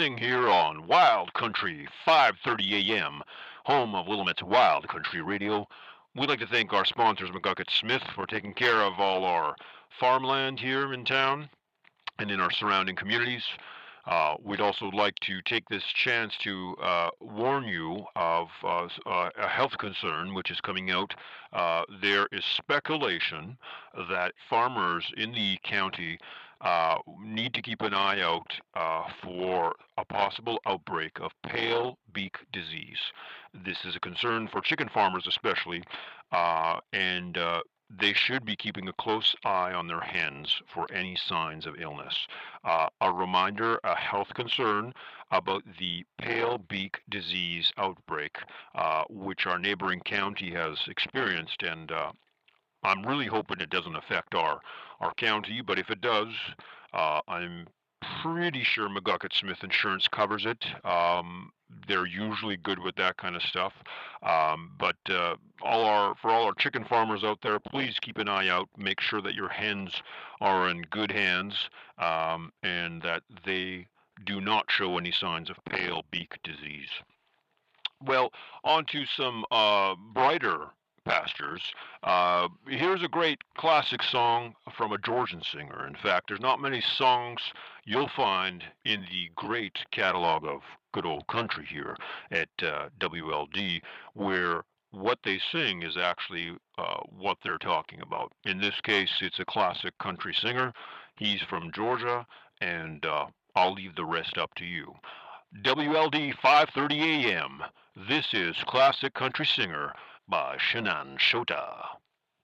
beginning here on Wild Country 5:30 a.m., home of Willamette's Wild Country Radio. We'd like to thank our sponsors, McGuckett Smith, for taking care of all our farmland here in town and in our surrounding communities. We'd also like to take this chance to warn you of a health concern which is coming out. There is speculation that farmers in the county need to keep an eye out for a possible outbreak of pale beak disease. This is a concern for chicken farmers, especially, and they should be keeping a close eye on their hens for any signs of illness. A reminder, a health concern about the pale beak disease outbreak, which our neighboring county has experienced, and I'm really hoping it doesn't affect our county, but if it does, I'm pretty sure McGuckett Smith Insurance covers it. They're usually good with that kind of stuff. But for all our chicken farmers out there, please keep an eye out. Make sure that your hens are in good hands, and that they do not show any signs of pale beak disease. Well, on to some brighter pastures. Here's a great classic song from a Georgian singer. In fact, there's not many songs you'll find in the great catalog of good old country here at WLD where what they sing is actually what they're talking about. In this case, it's a classic country singer. He's from Georgia, and I'll leave the rest up to you. WLD 5:30 a.m. This is Classic Country Singer by Shannon Shota.